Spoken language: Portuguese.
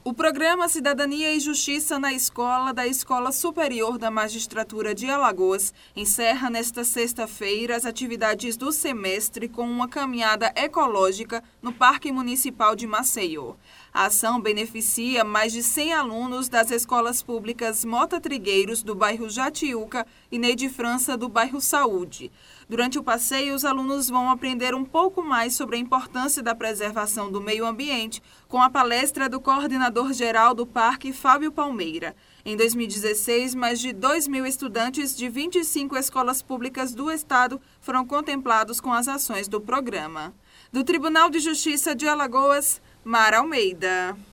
O programa Cidadania e Justiça na Escola da Escola Superior da Magistratura de Alagoas encerra nesta sexta-feira as atividades do semestre com uma caminhada ecológica no Parque Municipal de Maceió. A ação beneficia mais de 100 alunos das escolas públicas Mota Trigueiros, do bairro Jatiuca, e Neide França, do bairro Saúde. Durante o passeio, os alunos vão aprender um pouco mais sobre a importância da preservação do meio ambiente com a palestra do coordenador-geral do Parque, Fábio Palmeira. Em 2016, mais de 2.000 estudantes de 25 escolas públicas do estado foram contemplados com as ações do programa. Do Tribunal de Justiça de Alagoas, Mara Almeida.